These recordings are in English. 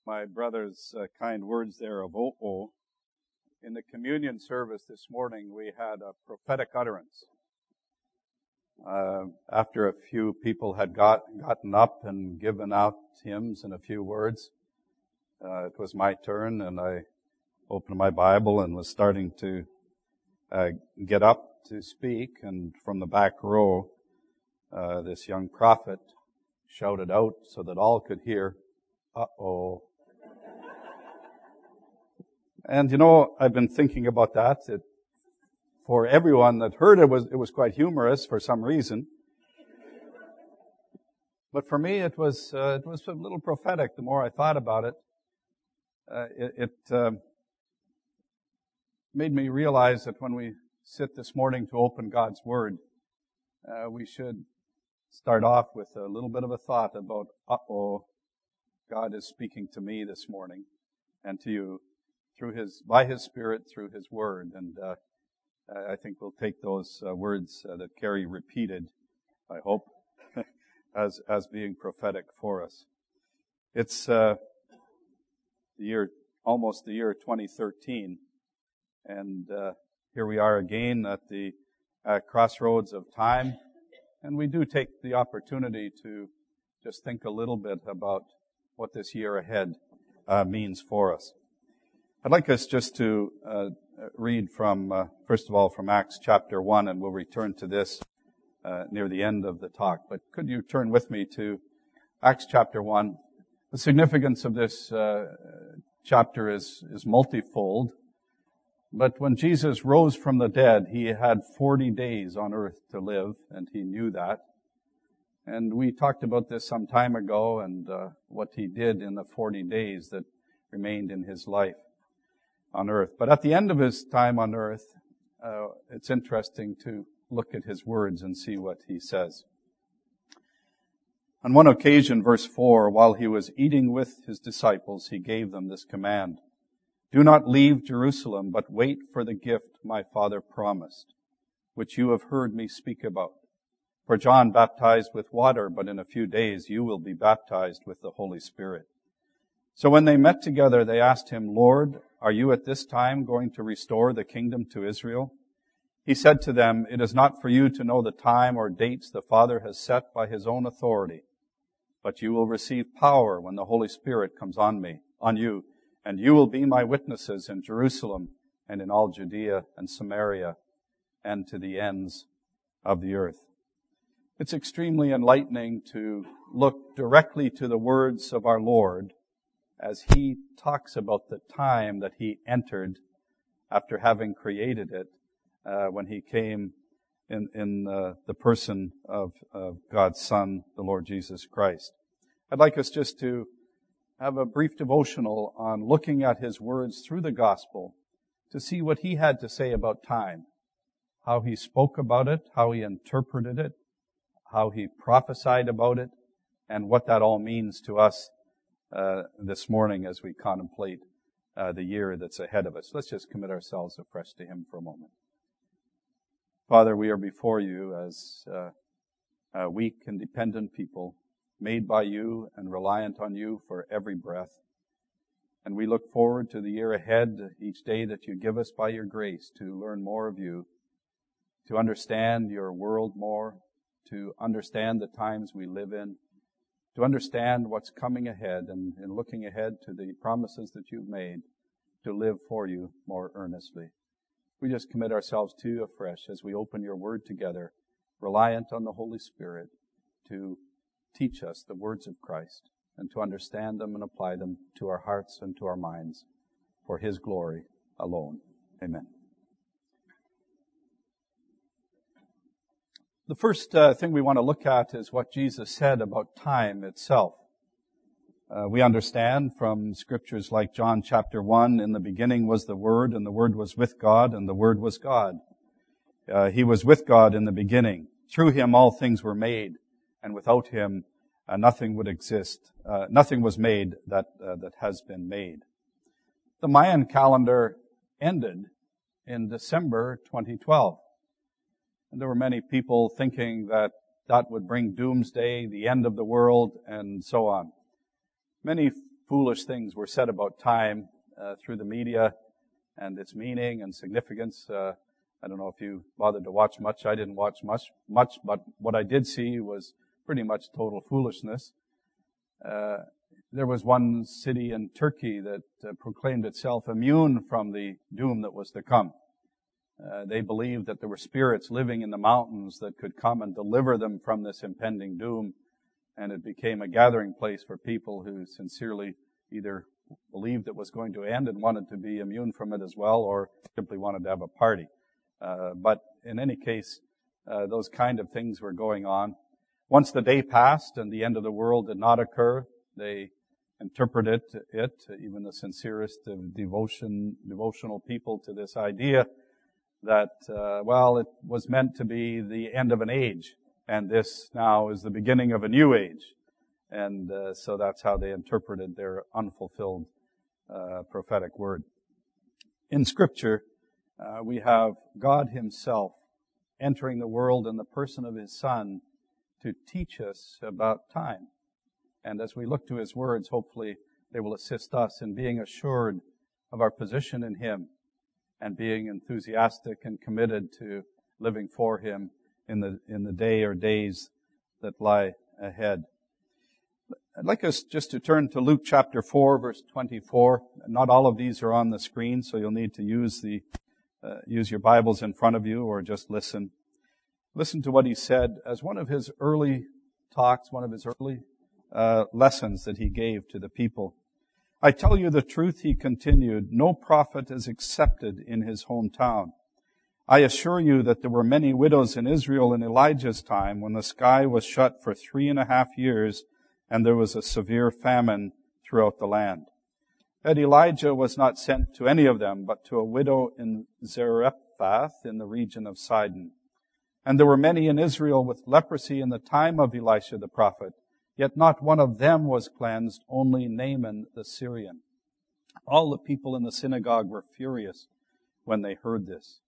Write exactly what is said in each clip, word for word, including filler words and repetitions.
my brother's uh, kind words there of oh-oh. In the communion service this morning, we had a prophetic utterance. Uh, after a few people had got, gotten up and given out hymns and a few words, uh, it was my turn, and I opened my Bible and was starting to uh, get up to speak, and from the back row, uh, this young prophet shouted out so that all could hear, uh-oh. And you know, I've been thinking about that. It, for everyone that heard it, was it was quite humorous for some reason. But for me, it was uh, it was a little prophetic. The more I thought about it, uh, it, it uh, made me realize that when we sit this morning to open God's Word, uh, we should start off with a little bit of a thought about, uh-oh, God is speaking to me this morning and to you through His, by His Spirit, through His Word. And uh, I think we'll take those uh, words uh, that Carrie repeated, I hope, as as being prophetic for us. It's uh, the year, almost the year twenty thirteen, and uh, here we are again at the uh, crossroads of time, and we do take the opportunity to just think a little bit about what this year ahead uh, means for us. I'd like us just to uh, read from, uh, first of all, from Acts chapter one, and we'll return to this uh, near the end of the talk. But could you turn with me to Acts chapter one? The significance of this uh, chapter is, is multifold. But when Jesus rose from the dead, He had forty days on earth to live, and He knew that. And we talked about this some time ago, and uh, what He did in the forty days that remained in His life on earth. But at the end of His time on earth, uh, it's interesting to look at His words and see what He says. On one occasion, verse four, while He was eating with His disciples, He gave them this command: "Do not leave Jerusalem, but wait for the gift my Father promised, which you have heard me speak about. For John baptized with water, but in a few days you will be baptized with the Holy Spirit." So when they met together, they asked Him, "Lord, are you at this time going to restore the kingdom to Israel?" He said to them, "It is not for you to know the time or dates the Father has set by His own authority, but you will receive power when the Holy Spirit comes on me, on you, and you will be my witnesses in Jerusalem and in all Judea and Samaria and to the ends of the earth." It's extremely enlightening to look directly to the words of our Lord as He talks about the time that He entered after having created it, uh, when He came in, in uh, the person of, of God's Son, the Lord Jesus Christ. I'd like us just to have a brief devotional on looking at His words through the gospel to see what He had to say about time, how He spoke about it, how He interpreted it, how He prophesied about it, and what that all means to us Uh, this morning as we contemplate uh, the year that's ahead of us. Let's just commit ourselves afresh to Him for a moment. Father, we are before You as uh, uh, weak and dependent people, made by You and reliant on You for every breath. And we look forward to the year ahead, each day that You give us by Your grace, to learn more of You, to understand Your world more, to understand the times we live in, to understand what's coming ahead, and in looking ahead to the promises that You've made, to live for You more earnestly. We just commit ourselves to You afresh as we open Your Word together, reliant on the Holy Spirit to teach us the words of Christ and to understand them and apply them to our hearts and to our minds for His glory alone. Amen. The first uh, thing we want to look at is what Jesus said about time itself. Uh, we understand from scriptures like John chapter one, "In the beginning was the Word, and the Word was with God, and the Word was God. Uh, He was with God in the beginning. Through Him all things were made, and without Him uh, nothing would exist. Uh, nothing was made that uh, that has been made." The Mayan calendar ended in December twenty twelve. And there were many people thinking that that would bring doomsday, the end of the world, and so on. Many foolish things were said about time uh, through the media and its meaning and significance. Uh, I don't know if you bothered to watch much. I didn't watch much, much, but what I did see was pretty much total foolishness. Uh, there was one city in Turkey that uh, proclaimed itself immune from the doom that was to come. Uh, they believed that there were spirits living in the mountains that could come and deliver them from this impending doom, and it became a gathering place for people who sincerely either believed it was going to end and wanted to be immune from it as well, or simply wanted to have a party. Uh, but in any case, uh, those kind of things were going on. Once the day passed and the end of the world did not occur, they interpreted it, even the sincerest of devotion, devotional people, to this idea that, uh, well, it was meant to be the end of an age, and this now is the beginning of a new age. And uh, so that's how they interpreted their unfulfilled uh, prophetic word. In Scripture, uh, we have God Himself entering the world in the person of His Son to teach us about time. And as we look to His words, hopefully they will assist us in being assured of our position in Him and being enthusiastic and committed to living for Him in the in the day or days that lie ahead. I'd like us just to turn to Luke chapter four, verse twenty-four. Not all of these are on the screen, so you'll need to use the uh, use your Bibles in front of you or just listen. Listen to what He said as one of His early talks, one of His early uh, lessons that He gave to the people. I tell you the truth, He continued, no prophet is accepted in his hometown. I assure you that there were many widows in Israel in Elijah's time when the sky was shut for three and a half years and there was a severe famine throughout the land. Yet Elijah was not sent to any of them, but to a widow in Zarephath in the region of Sidon. And there were many in Israel with leprosy in the time of Elisha the prophet, yet not one of them was cleansed, only Naaman the Syrian. All the people in the synagogue were furious when they heard this.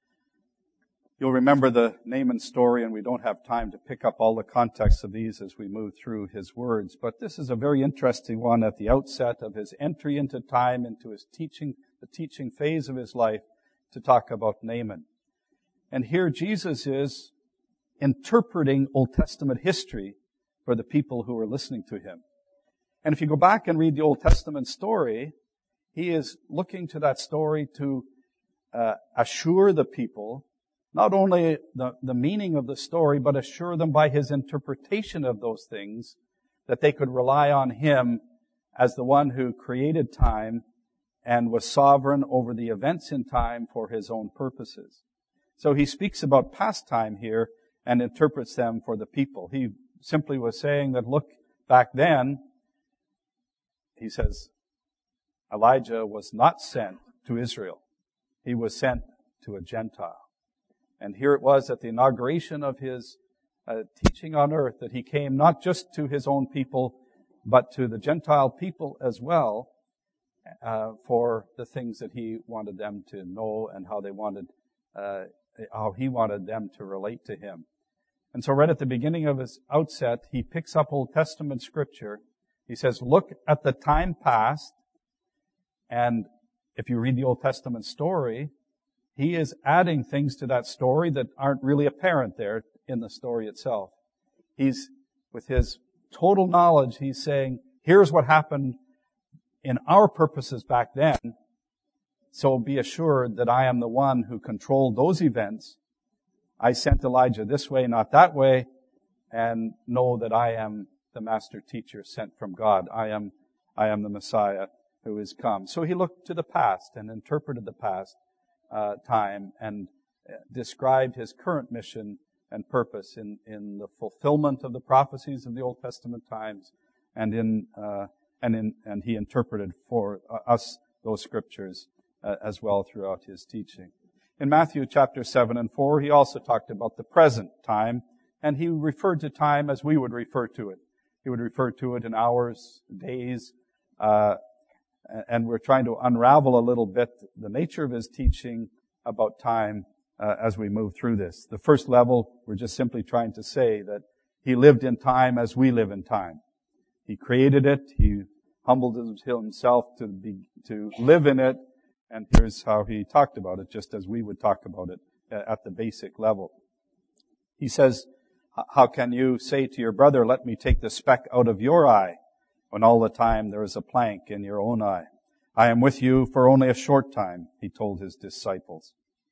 You'll remember the Naaman story, and we don't have time to pick up all the context of these as we move through his words, but this is a very interesting one at the outset of his entry into time, into his teaching, the teaching phase of his life, to talk about Naaman. And here Jesus is interpreting Old Testament history for the people who are listening to him. And if you go back and read the Old Testament story, he is looking to that story to uh, assure the people not only the, the meaning of the story, but assure them by his interpretation of those things that they could rely on him as the one who created time and was sovereign over the events in time for his own purposes. So he speaks about past time here and interprets them for the people. He simply was saying that, look, back then, he says, Elijah was not sent to Israel. He was sent to a Gentile. And here it was at the inauguration of his uh, teaching on earth that he came not just to his own people, but to the Gentile people as well, uh, for the things that he wanted them to know and how they wanted, uh, how he wanted them to relate to him. And so right at the beginning of his outset, he picks up Old Testament scripture. He says, look at the time past. And if you read the Old Testament story, he is adding things to that story that aren't really apparent there in the story itself. He's, with his total knowledge, he's saying, here's what happened in our purposes back then. So be assured that I am the one who controlled those events. I sent Elijah this way, not that way, and know that I am the master teacher sent from God. I am, I am the Messiah who is come. So he looked to the past and interpreted the past uh, time and described his current mission and purpose in, in the fulfillment of the prophecies of the Old Testament times, and in uh, and in and he interpreted for us those scriptures uh, as well throughout his teaching. In Matthew chapter seven and four, he also talked about the present time, and he referred to time as we would refer to it. He would refer to it in hours, days, uh, and we're trying to unravel a little bit the nature of his teaching about time uh, as we move through this. The first level, we're just simply trying to say that he lived in time as we live in time. He created it. He humbled himself to be, to live in it, and here's how he talked about it, just as we would talk about it at the basic level. He says, how can you say to your brother, let me take the speck out of your eye, when all the time there is a plank in your own eye? I am with you for only a short time, he told his disciples.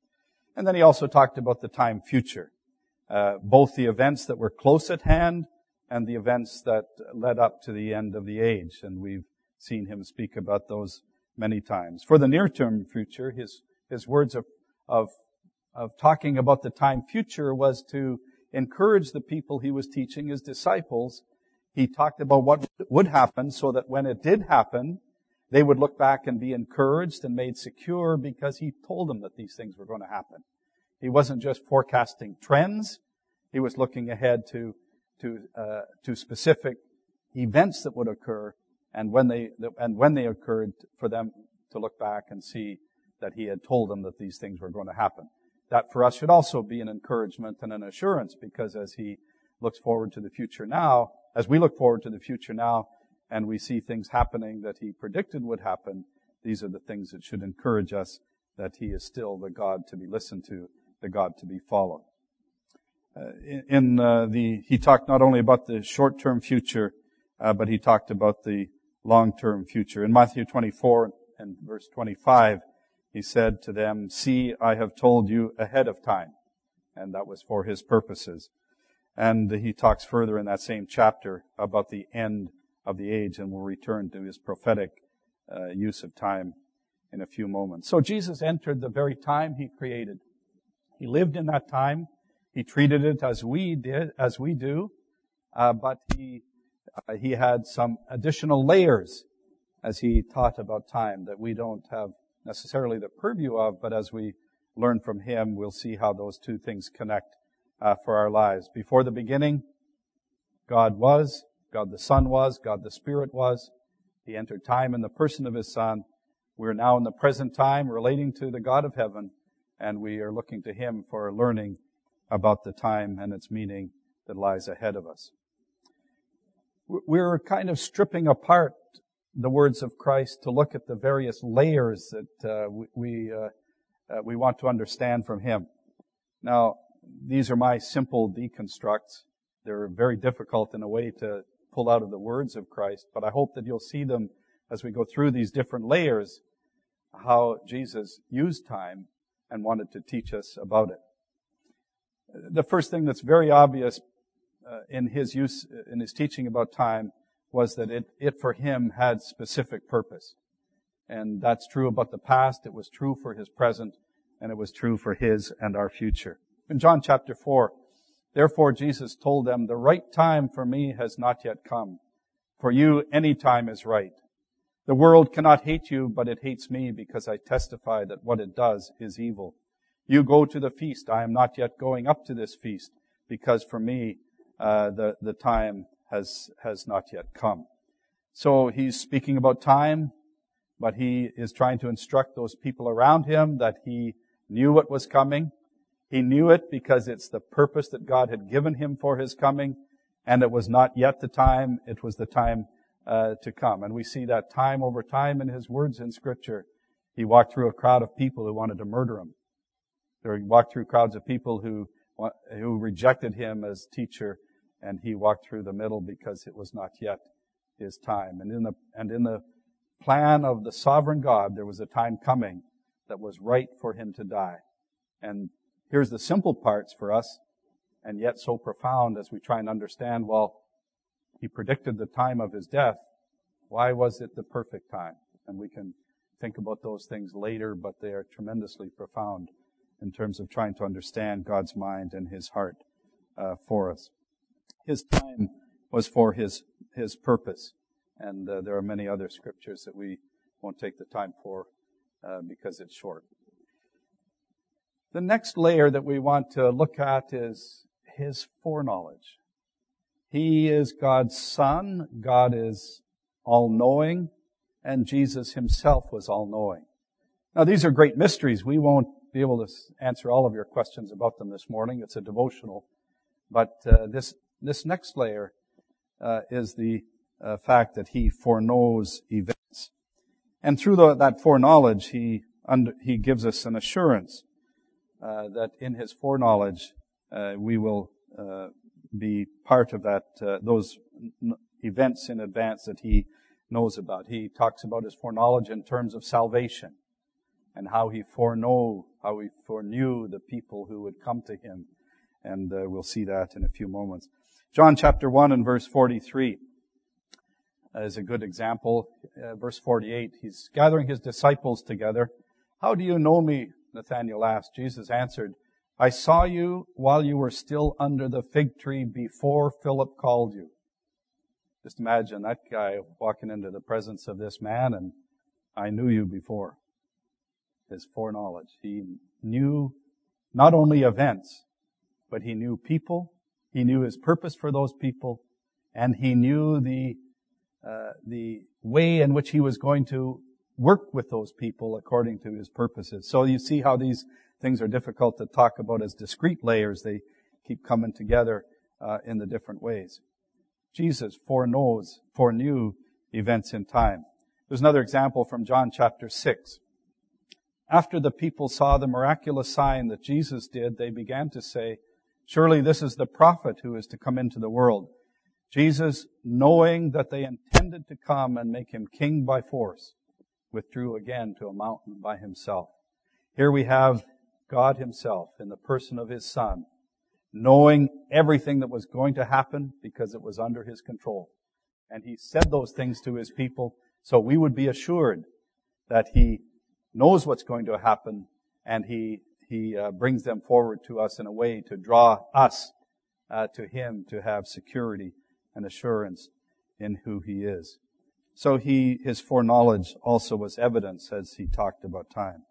And then he also talked about the time future, uh, both the events that were close at hand and the events that led up to the end of the age. And we've seen him speak about those many times. For the near-term future, his, his words of, of, of talking about the time future was to encourage the people he was teaching, his disciples. He talked about what would happen so that when it did happen, they would look back and be encouraged and made secure because he told them that these things were going to happen. He wasn't just forecasting trends. He was looking ahead to to uh, to specific events that would occur, and when they and when they occurred, for them to look back and see that he had told them that these things were going to happen. That for us should also be an encouragement and an assurance, because as he looks forward to the future now, as we look forward to the future now, and we see things happening that he predicted would happen, these are the things that should encourage us that he is still the God to be listened to, the God to be followed. Uh, in in uh, the, he talked not only about the short-term future, uh, but he talked about the long-term future. In Matthew twenty-four and verse twenty-five, he said to them, "See, I have told you ahead of time." And that was for his purposes. And he talks further in that same chapter about the end of the age, and we'll return to his prophetic uh, use of time in a few moments. So Jesus entered the very time he created. He lived in that time. He treated it as we did, as we do, uh, but he uh, he had some additional layers as he taught about time that we don't have necessarily the purview of, but as we learn from him, we'll see how those two things connect uh, for our lives. Before the beginning, God was, God the Son was, God the Spirit was. He entered time in the person of his Son. We're now in the present time relating to the God of heaven, and we are looking to him for learning about the time and its meaning that lies ahead of us. We're kind of stripping apart the words of Christ to look at the various layers that uh, we we, uh, uh, we want to understand from him. Now, these are my simple deconstructs. They're very difficult in a way to pull out of the words of Christ, but I hope that you'll see them as we go through these different layers, how Jesus used time and wanted to teach us about it. The first thing that's very obvious uh, in his use, in his teaching about time, was that it, it for him had specific purpose. And that's true about the past, it was true for his present, and it was true for his and our future. In John chapter four, therefore Jesus told them, "The right time for me has not yet come. For you, any time is right. The world cannot hate you, but it hates me because I testify that what it does is evil. You go to the feast. I am not yet going up to this feast, because for me, uh, the, the time has, has not yet come." So he's speaking about time, but he is trying to instruct those people around him that he knew what was coming. He knew it because it's the purpose that God had given him for his coming, and it was not yet the time, it was the time uh, to come. And we see that time over time in his words in Scripture. He walked through a crowd of people who wanted to murder him. He walked through crowds of people who who rejected him as teacher, and he walked through the middle because it was not yet his time. And in the and in the plan of the sovereign God, there was a time coming that was right for him to die. And here's the simple parts for us, and yet so profound as we try and understand, well, he predicted the time of his death. Why was it the perfect time? And we can think about those things later, but they are tremendously profound in terms of trying to understand God's mind and his heart uh, for us. His time was for his his purpose. And uh, there are many other scriptures that we won't take the time for uh, because it's short. The next layer that we want to look at is his foreknowledge. He is God's Son. God is all-knowing, and Jesus himself was all-knowing. Now, these are great mysteries. We won't be able to answer all of your questions about them this morning. It's a devotional. But uh, this this next layer uh, is the uh, fact that he foreknows events. And through the, that foreknowledge, he, under, he gives us an assurance uh, that in his foreknowledge, uh, we will uh, be part of that, uh, those n- events in advance that he knows about. He talks about his foreknowledge in terms of salvation and how he foreknow, how he foreknew the people who would come to him. And uh, we'll see that in a few moments. John chapter one and verse forty-three is a good example. Uh, verse forty-eight, he's gathering his disciples together. How do you know me? Nathanael asked. Jesus answered, I saw you while you were still under the fig tree before Philip called you. Just imagine that guy walking into the presence of this man, and I knew you before. His foreknowledge. He knew not only events, but he knew people. He knew his purpose for those people, and he knew the uh, the way in which he was going to work with those people according to his purposes. So you see how these things are difficult to talk about as discrete layers. They keep coming together uh, in the different ways. Jesus foreknows, foreknew events in time. There's another example from John chapter six. After the people saw the miraculous sign that Jesus did, they began to say, surely this is the prophet who is to come into the world. Jesus, knowing that they intended to come and make him king by force, withdrew again to a mountain by himself. Here we have God himself in the person of his Son, knowing everything that was going to happen because it was under his control. And he said those things to his people so we would be assured that he knows what's going to happen, and he he uh, brings them forward to us in a way to draw us uh, to him, to have security and assurance in who he is. So he his foreknowledge also was evidence as he talked about time.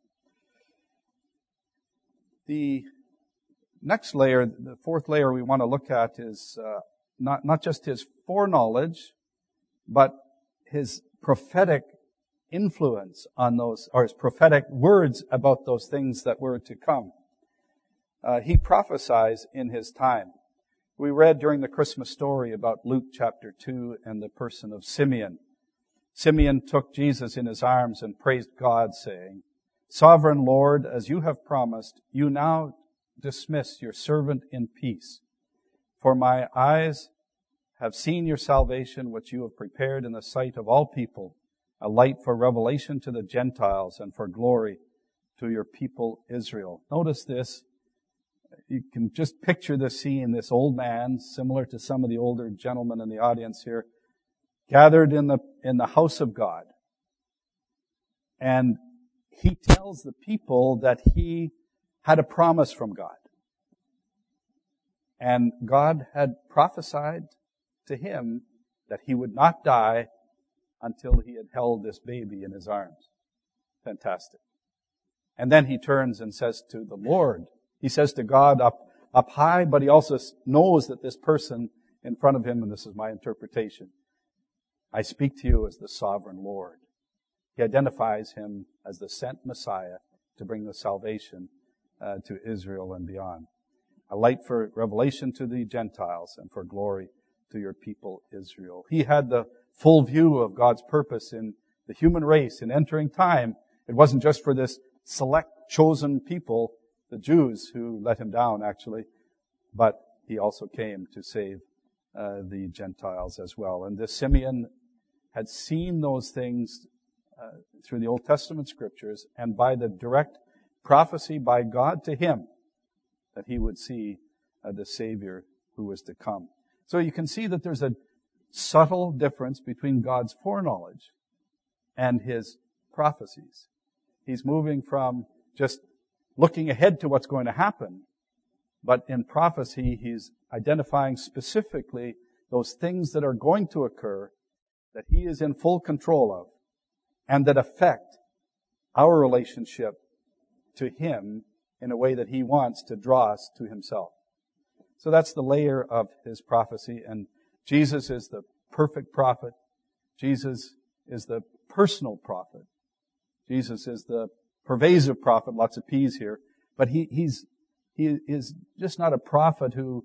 The next layer, the fourth layer we want to look at is uh, not not just his foreknowledge, but his prophetic influence on those, or his prophetic words about those things that were to come. Uh, he prophesies in his time. We read during the Christmas story about Luke chapter two and the person of Simeon. Simeon took Jesus in his arms and praised God, saying, Sovereign Lord, as you have promised, you now dismiss your servant in peace. For my eyes have seen your salvation, which you have prepared in the sight of all people, a light for revelation to the Gentiles and for glory to your people Israel. Notice this. You can just picture this scene, this old man, similar to some of the older gentlemen in the audience here, gathered in the, in the house of God. And he tells the people that he had a promise from God. And God had prophesied to him that he would not die until he had held this baby in his arms. Fantastic. And then he turns and says to the Lord, he says to God up, up high, but he also knows that this person in front of him, and this is my interpretation, I speak to you as the sovereign Lord. He identifies him as the sent Messiah to bring the salvation uh, to Israel and beyond. A light for revelation to the Gentiles and for glory to your people Israel. He had the full view of God's purpose in the human race in entering time. It wasn't just for this select chosen people, the Jews who let him down actually, but he also came to save uh, the Gentiles as well. And this Simeon had seen those things uh, through the Old Testament scriptures and by the direct prophecy by God to him that he would see uh, the Savior who was to come. So you can see that there's a subtle difference between God's foreknowledge and his prophecies. He's moving from just looking ahead to what's going to happen, but in prophecy, he's identifying specifically those things that are going to occur that he is in full control of and that affect our relationship to him in a way that he wants to draw us to himself. So that's the layer of his prophecy, and Jesus is the perfect prophet. Jesus is the personal prophet. Jesus is the pervasive prophet, lots of P's here, but he, he's, he is just not a prophet who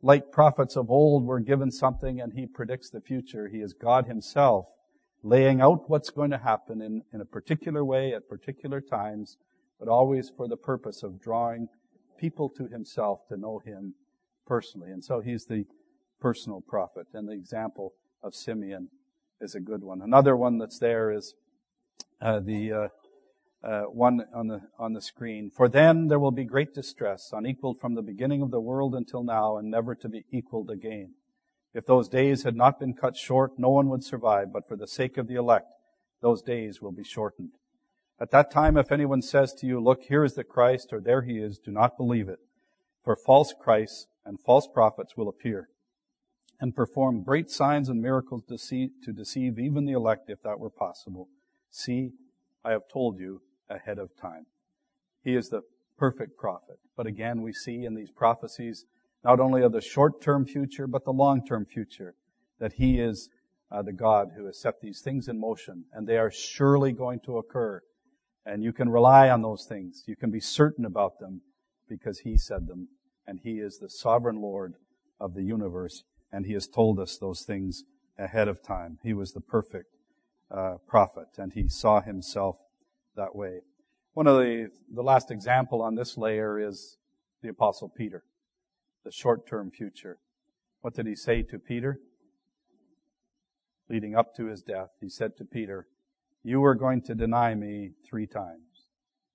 like prophets of old were given something and he predicts the future. He is God himself, laying out what's going to happen in, in a particular way at particular times, but always for the purpose of drawing people to himself to know him personally. And so he's the personal prophet. And the example of Simeon is a good one. Another one that's there is uh, the uh, uh, one on the on the screen. For then there will be great distress, unequaled from the beginning of the world until now, and never to be equaled again. If those days had not been cut short, no one would survive, but for the sake of the elect, those days will be shortened. At that time, if anyone says to you, look, here is the Christ, or there he is, do not believe it. For false Christs and false prophets will appear and perform great signs and miracles to deceive, to deceive even the elect, if that were possible. See, I have told you ahead of time. He is the perfect prophet. But again, we see in these prophecies not only of the short-term future, but the long-term future, that he is uh, the God who has set these things in motion, and they are surely going to occur. And you can rely on those things. You can be certain about them because he said them, and he is the sovereign Lord of the universe, and he has told us those things ahead of time. He was the perfect uh, prophet, and he saw himself that way. One of the, the last example on this layer is the Apostle Peter, the short-term future. What did he say to Peter? Leading up to his death, he said to Peter, you are going to deny me three times.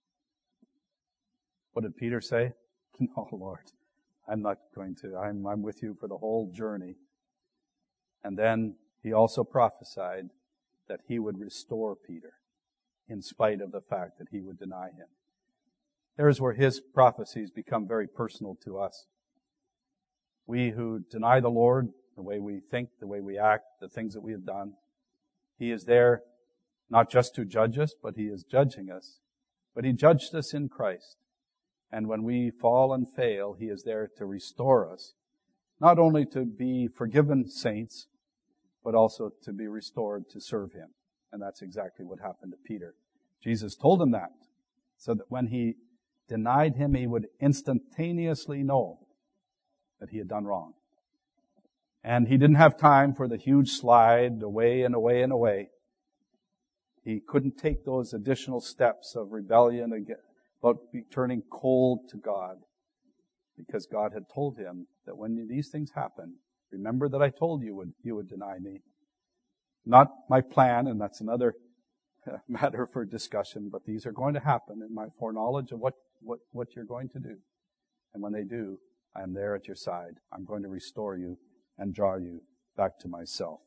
What did Peter say? No, Lord, I'm not going to. I'm, I'm with you for the whole journey. And then he also prophesied that he would restore Peter, in spite of the fact that he would deny him. There's where his prophecies become very personal to us. We who deny the Lord, the way we think, the way we act, the things that we have done, he is there not just to judge us, but he is judging us. But he judged us in Christ. And when we fall and fail, he is there to restore us, not only to be forgiven saints, but also to be restored to serve him. And that's exactly what happened to Peter. Jesus told him that, so that when he denied him, he would instantaneously know that he had done wrong. And he didn't have time for the huge slide away and away and away. He couldn't take those additional steps of rebellion about turning cold to God, because God had told him that when these things happen, remember that I told you would, you would deny me. Not my plan, and that's another matter for discussion, but these are going to happen in my foreknowledge of what, what, what you're going to do. And when they do, I am there at your side. I'm going to restore you and draw you back to myself.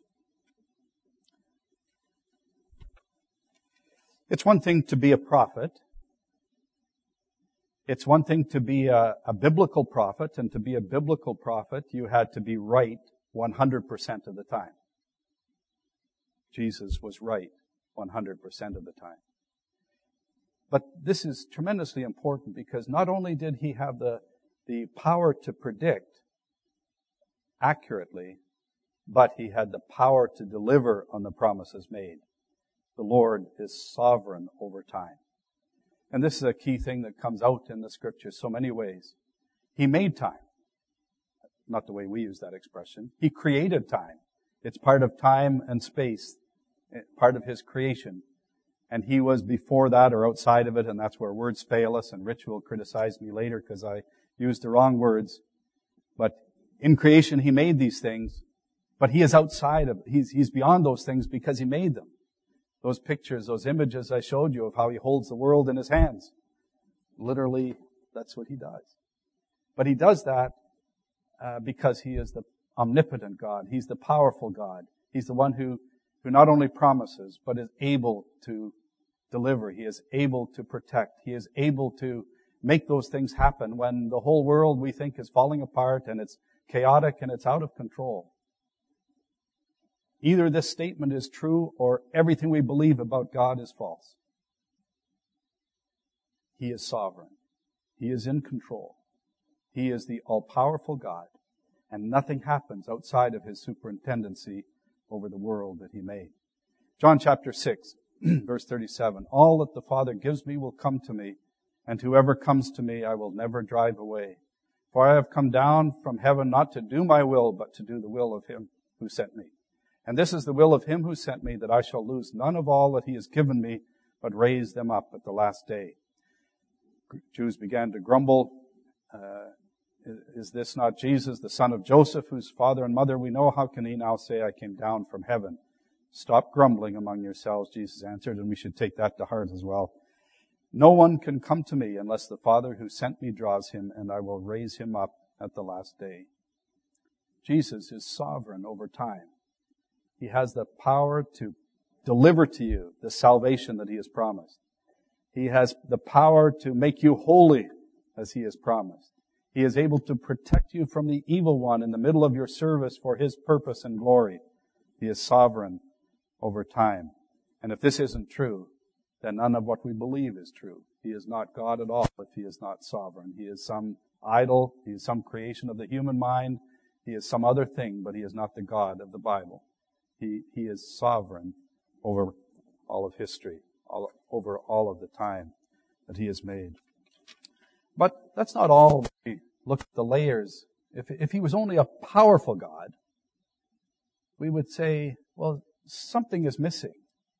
It's one thing to be a prophet. It's one thing to be a, a biblical prophet, and to be a biblical prophet, you had to be right one hundred percent of the time. Jesus was right one hundred percent of the time. But this is tremendously important, because not only did he have the, the power to predict accurately, but he had the power to deliver on the promises made. The Lord is sovereign over time. And this is a key thing that comes out in the Scriptures so many ways. He made time. Not the way we use that expression. He created time. It's part of time and space, part of his creation. And he was before that or outside of it, and that's where words fail us, and Rich will criticize me later because I used the wrong words. But in creation, he made these things, but he is outside of, he's, he's beyond those things because he made them. Those pictures, those images I showed you of how he holds the world in his hands. Literally, that's what he does. But he does that uh, because he is the omnipotent God. He's the powerful God. He's the one who, who not only promises, but is able to deliver. He is able to protect. He is able to make those things happen when the whole world we think is falling apart and it's chaotic and it's out of control. Either this statement is true or everything we believe about God is false. He is sovereign. He is in control. He is the all-powerful God, and nothing happens outside of his superintendency over the world that he made. John chapter six, verse thirty-seven, all that the Father gives me will come to me, and whoever comes to me I will never drive away. For I have come down from heaven not to do my will, but to do the will of him who sent me. And this is the will of him who sent me, that I shall lose none of all that he has given me, but raise them up at the last day. Jews began to grumble. Uh, is this not Jesus, the son of Joseph, whose father and mother we know? How can he now say, I came down from heaven? Stop grumbling among yourselves, Jesus answered, and we should take that to heart as well. No one can come to me unless the Father who sent me draws him, and I will raise him up at the last day. Jesus is sovereign over time. He has the power to deliver to you the salvation that he has promised. He has the power to make you holy as he has promised. He is able to protect you from the evil one in the middle of your service for his purpose and glory. He is sovereign over time. And if this isn't true, then none of what we believe is true. He is not God at all if he is not sovereign. He is some idol. He is some creation of the human mind. He is some other thing, but he is not the God of the Bible. He, he is sovereign over all of history, all, over all of the time that he has made. But that's not all. We look at the layers. If, if he was only a powerful God, we would say, well, something is missing.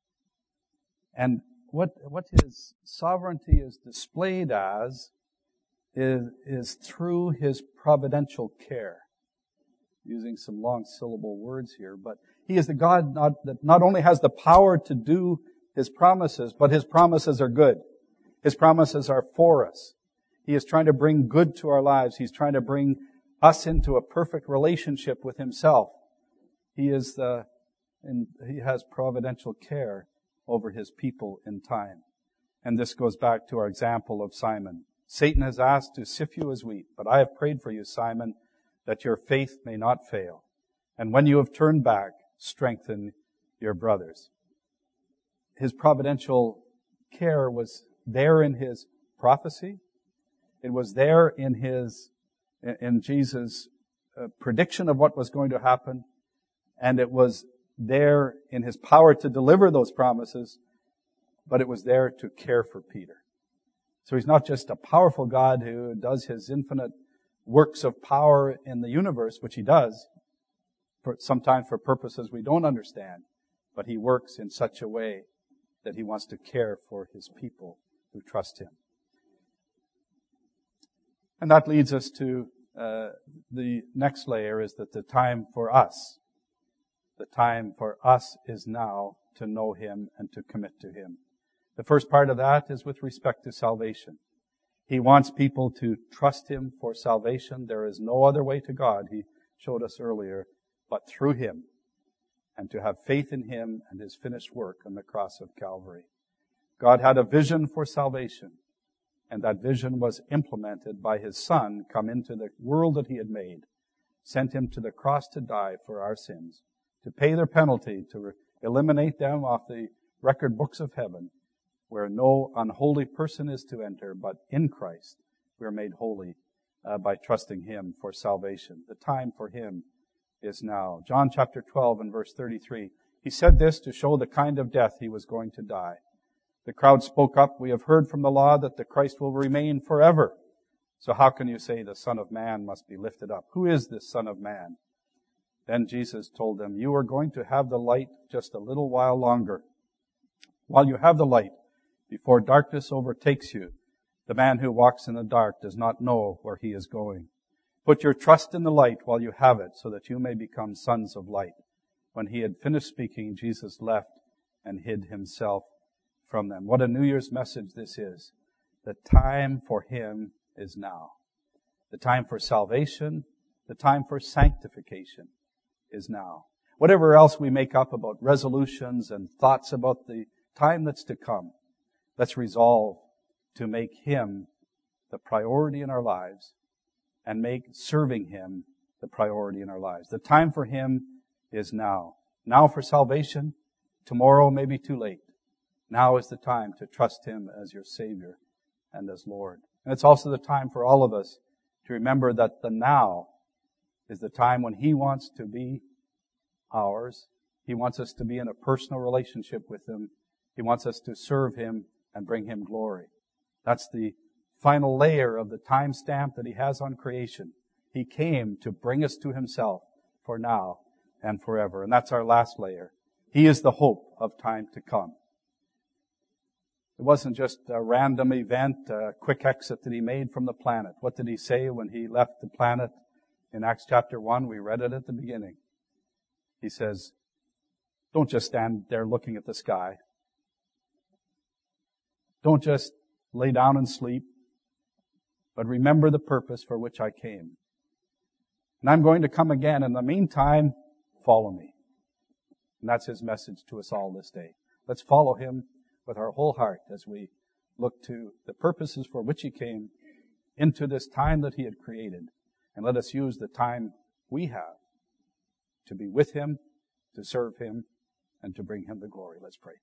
And what, what his sovereignty is displayed as is, is through his providential care. Using some long syllable words here, but he is the God not, that not only has the power to do his promises, but his promises are good. His promises are for us. He is trying to bring good to our lives. He's trying to bring us into a perfect relationship with himself. He is the, and he has providential care over his people in time. And this goes back to our example of Simon. Satan has asked to sift you as wheat, but I have prayed for you, Simon, that your faith may not fail. And when you have turned back, strengthen your brothers. His providential care was there in his prophecy. It was there in his, in Jesus' uh, prediction of what was going to happen. And it was there in his power to deliver those promises, but it was there to care for Peter. So he's not just a powerful God who does his infinite works of power in the universe, which he does, for, sometimes for purposes we don't understand, but he works in such a way that he wants to care for his people who trust him. And that leads us to uh, the next layer, is that the time for us, the time for us is now to know him and to commit to him. The first part of that is with respect to salvation. He wants people to trust him for salvation. There is no other way to God, he showed us earlier, but through him, and to have faith in him and his finished work on the cross of Calvary. God had a vision for salvation, and that vision was implemented by his Son come into the world that he had made, sent him to the cross to die for our sins, to pay their penalty, to re- eliminate them off the record books of heaven, where no unholy person is to enter, but in Christ we are made holy uh, by trusting him for salvation. The time for him is now. John chapter twelve and verse thirty-three. He said this to show the kind of death he was going to die. The crowd spoke up, we have heard from the law that the Christ will remain forever. So how can you say the Son of Man must be lifted up? Who is this Son of Man? Then Jesus told them, you are going to have the light just a little while longer. While you have the light, before darkness overtakes you, the man who walks in the dark does not know where he is going. Put your trust in the light while you have it, so that you may become sons of light. When he had finished speaking, Jesus left and hid himself from them. What a New Year's message this is. The time for him is now. The time for salvation, the time for sanctification is now. Whatever else we make up about resolutions and thoughts about the time that's to come, let's resolve to make him the priority in our lives and make serving him the priority in our lives. The time for him is now. Now for salvation. Tomorrow may be too late. Now is the time to trust him as your Savior and as Lord. And it's also the time for all of us to remember that the now is the time when he wants to be ours. He wants us to be in a personal relationship with him. He wants us to serve him and bring him glory. That's the final layer of the time stamp that He has on creation. He came to bring us to Himself for now and forever. And that's our last layer. He is the hope of time to come. It wasn't just a random event, a quick exit that He made from the planet. What did He say when He left the planet in Acts chapter one? We read it at the beginning. He says, don't just stand there looking at the sky. Don't just lay down and sleep, but remember the purpose for which I came. And I'm going to come again. In the meantime, follow me. And that's His message to us all this day. Let's follow Him with our whole heart as we look to the purposes for which He came into this time that He had created. And let us use the time we have to be with Him, to serve Him, and to bring Him the glory. Let's pray.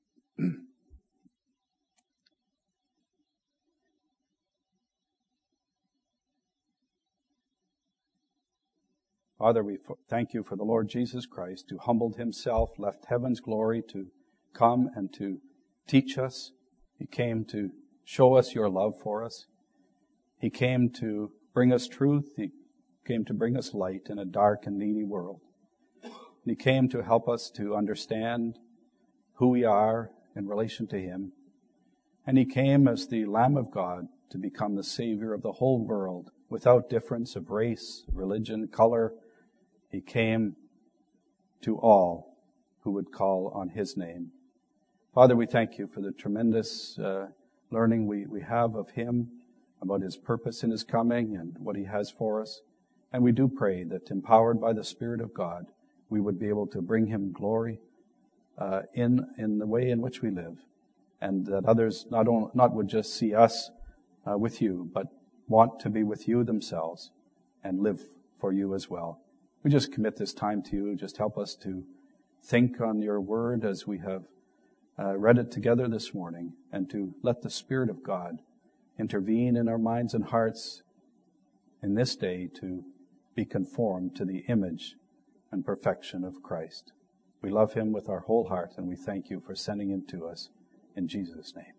Father, we thank You for the Lord Jesus Christ, who humbled Himself, left heaven's glory to come and to teach us. He came to show us Your love for us. He came to bring us truth. He came to bring us light in a dark and needy world. And He came to help us to understand who we are in relation to Him. And He came as the Lamb of God to become the Savior of the whole world without difference of race, religion, color. He came to all who would call on His name. Father, we thank You for the tremendous uh, learning we, we have of Him, about His purpose in His coming and what He has for us. And we do pray that, empowered by the Spirit of God, we would be able to bring Him glory uh, in in the way in which we live, and that others not only, not would just see us uh, with You, but want to be with You themselves and live for You as well. We just commit this time to You. Just help us to think on Your word as we have uh, read it together this morning, and to let the Spirit of God intervene in our minds and hearts in this day to be conformed to the image and perfection of Christ. We love Him with our whole heart, and we thank You for sending Him to us. In Jesus' name.